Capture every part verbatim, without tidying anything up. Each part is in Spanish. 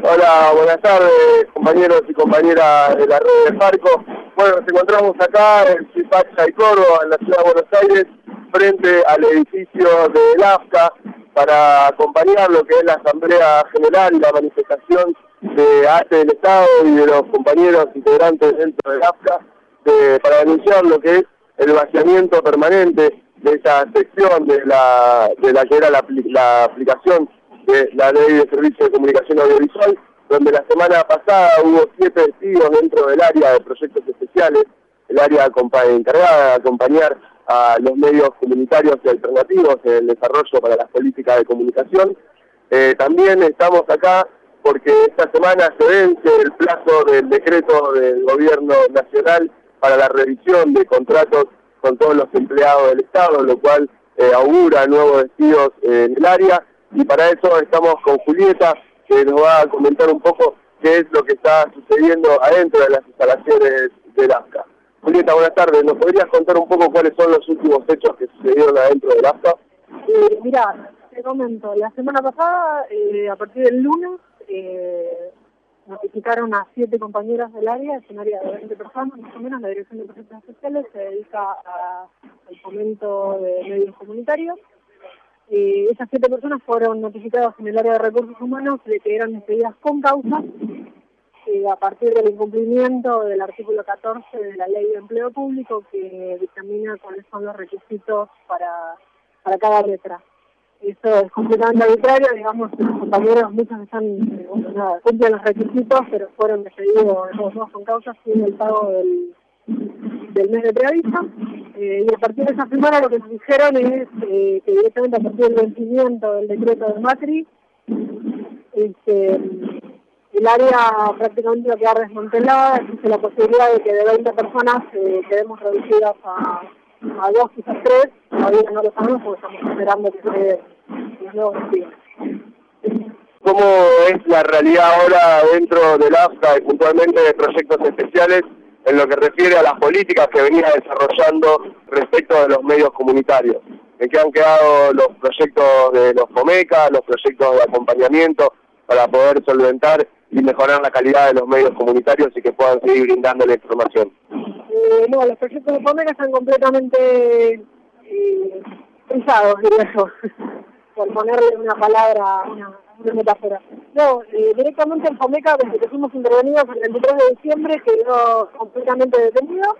Hola, buenas tardes, compañeros y compañeras de la red de Farco. Bueno, nos encontramos acá en Cipac Córdoba, en la ciudad de Buenos Aires, frente al edificio del A F C A, para acompañar lo que es la Asamblea General y la manifestación de ATE del Estado y de los compañeros integrantes dentro del A F C A, de, para denunciar lo que es el vaciamiento permanente de esa sección de la, de la que era la, la aplicación de la Ley de Servicios de Comunicación Audiovisual, donde la semana pasada hubo siete testigos dentro del área de proyectos especiales, el área encargada de acompañar a los medios comunitarios y alternativos en el desarrollo para las políticas de comunicación. Eh, también estamos acá porque esta semana se vence el plazo del decreto del Gobierno Nacional para la revisión de contratos con todos los empleados del Estado, lo cual eh, augura nuevos despidos eh, en el área. Y para eso estamos con Julieta, que nos va a comentar un poco qué es lo que está sucediendo adentro de las instalaciones del A F C A. Julieta, buenas tardes. ¿Nos podrías contar un poco cuáles son los últimos hechos que sucedieron adentro del A F C A? Eh, mira, te comento, la semana pasada, eh, a partir del lunes, eh, notificaron a siete compañeras del área, es un área de veinte personas, más o menos. La Dirección de Proyectos Especiales se dedica a, al fomento de medios comunitarios. Eh, esas siete personas fueron notificadas en el área de recursos humanos de que eran despedidas con causa eh, a partir del incumplimiento del artículo catorce de la Ley de Empleo Público, que dictamina cuáles son los requisitos para, para cada letra. Eso es completamente arbitrario, digamos, los compañeros, muchos están, eh, bueno, nada, cumplen los requisitos, pero fueron despedidos todos dos con causa sin el pago del, del mes de preaviso. Eh, y a partir de esa semana lo que nos dijeron es eh, que directamente a partir del vencimiento del decreto de Macri, este, el área prácticamente va a quedar desmantelada. Existe la posibilidad de que de veinte personas eh, quedemos reducidas a, a dos, quizás tres. Todavía no lo sabemos porque estamos esperando que se los nuevos despidos. ¿Cómo es la realidad ahora dentro del A F C A y puntualmente de proyectos especiales en lo que refiere a las políticas que venía desarrollando respecto de los medios comunitarios? ¿En qué han quedado los proyectos de los FOMECA, los proyectos de acompañamiento para poder solventar y mejorar la calidad de los medios comunitarios y que puedan seguir brindando la información? Eh, no, los proyectos de FOMECA están completamente eh, pensados, diría yo, por ponerle una palabra, una, una metáfora. No, eh, directamente el FOMECA, desde que fuimos intervenidos el veintitrés de diciembre, quedó completamente detenido.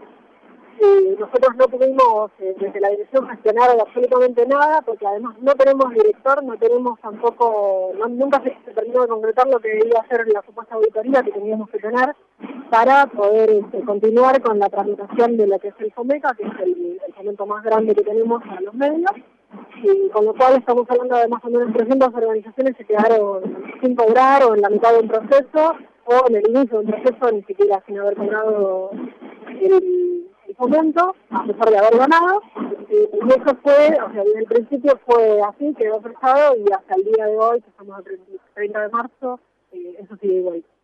Eh, nosotros no pudimos eh, desde la dirección gestionar absolutamente nada, porque además no tenemos director, no tenemos tampoco, no, nunca se, se terminó de concretar lo que iba a ser la supuesta auditoría que teníamos que tener para poder este, continuar con la tramitación de lo que es el FOMECA, que es el, el fomento más grande que tenemos a los medios. Y con lo cual estamos hablando de más o menos trescientas organizaciones que quedaron sin cobrar o en la mitad de un proceso o en el inicio de un proceso ni siquiera sin haber cobrado el, el fomento, a pesar de haber ganado. Eh, y eso fue, o sea, desde el principio fue así, quedó fresado y hasta el día de hoy, que estamos el treinta de marzo, eh, eso sigue igual.